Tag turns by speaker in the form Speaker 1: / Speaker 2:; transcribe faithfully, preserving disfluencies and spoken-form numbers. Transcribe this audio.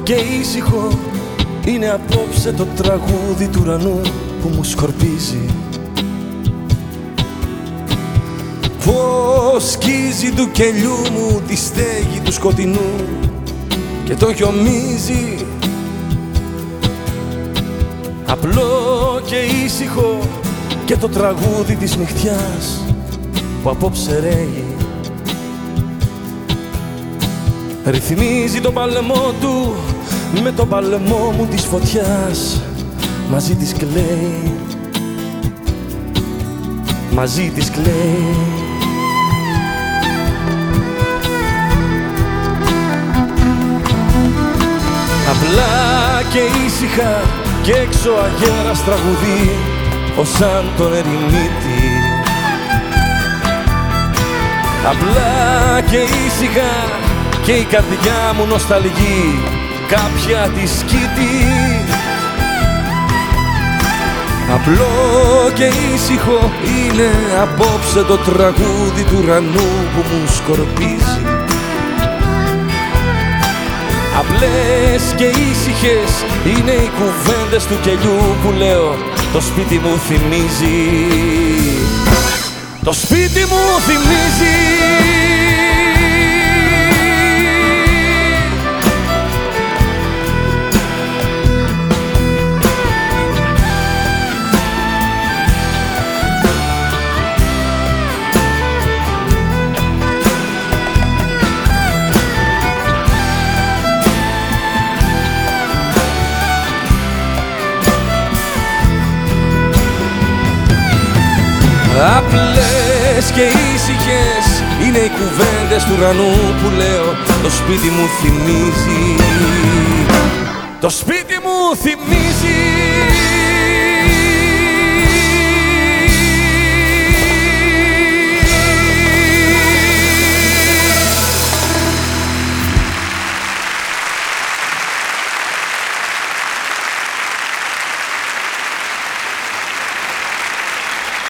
Speaker 1: και ήσυχο είναι απόψε το τραγούδι του ουρανού που μου σκορπίζει. Πως σκίζει του κελιού μου τη στέγη του σκοτεινού και το χιομίζει. Απλό και ήσυχο και το τραγούδι της νυχτιάς που απόψε ρέει. Ρυθμίζει το παλαιμό του με το παλαιμό μου της φωτιάς. Μαζί της κλαίει, μαζί της κλαίει. Απλά και ήσυχα και έξω αγέρας τραγουδεί ως σαν τον ερημίτη. Απλά και ήσυχα και η καρδιά μου νοσταλγεί κάποια τη σκήτη. Απλό και ήσυχο είναι απόψε το τραγούδι του ουρανού που μου σκορπίζει. Απλές και ήσυχες είναι οι κουβέντες του κελιού που λέω το σπίτι μου θυμίζει. Το σπίτι μου θυμίζει. Απλές και ήσυχες είναι οι κουβέντες του ουρανού που λέω το σπίτι μου θυμίζει. Το σπίτι μου θυμίζει.